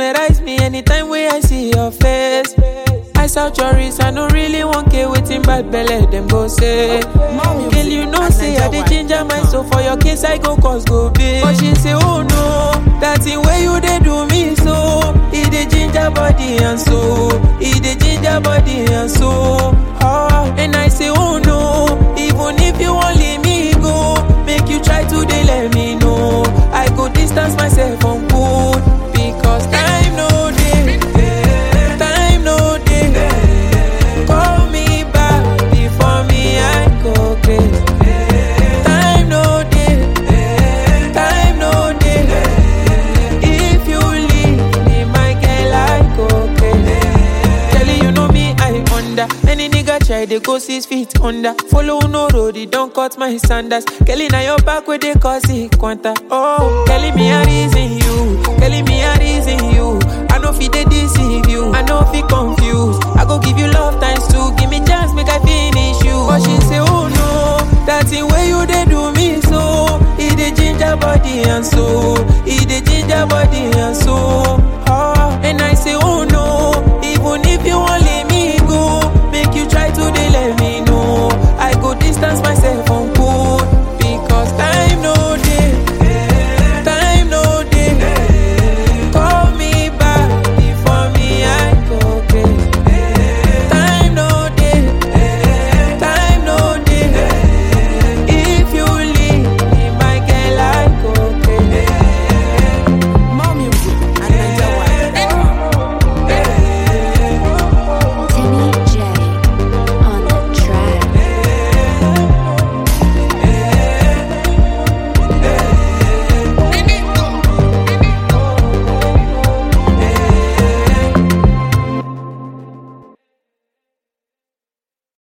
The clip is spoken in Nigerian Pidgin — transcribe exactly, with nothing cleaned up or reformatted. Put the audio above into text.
mesmerize me anytime when I see your face. I saw your wrist, I don't really want to waiting bad belly, them go say. Girl, you know, say I dey ginger my soul for your case, I go cause go big. But she say, oh no, that's the way you dey do me so. He dey ginger body and soul, he dey ginger body and soul. Oh, and I say, oh no, even if you won't leave me go, make you try to dey let me know. I go distance myself from good, because time no day, time no day. Call me back before me I go crazy. Time no day, time no day. If you leave me, my girl, I go crazy. Telling you know me, I under. Any nigga try, they go six feet under. Follow no road, it don't cut my sandals. Kelly, now your back where they cause it quanta. Oh, Kelly, me a reason you. Kelly, me a reason you. I know fi they deceive you. I know fi confused. I go give you love times two. Give me chance, make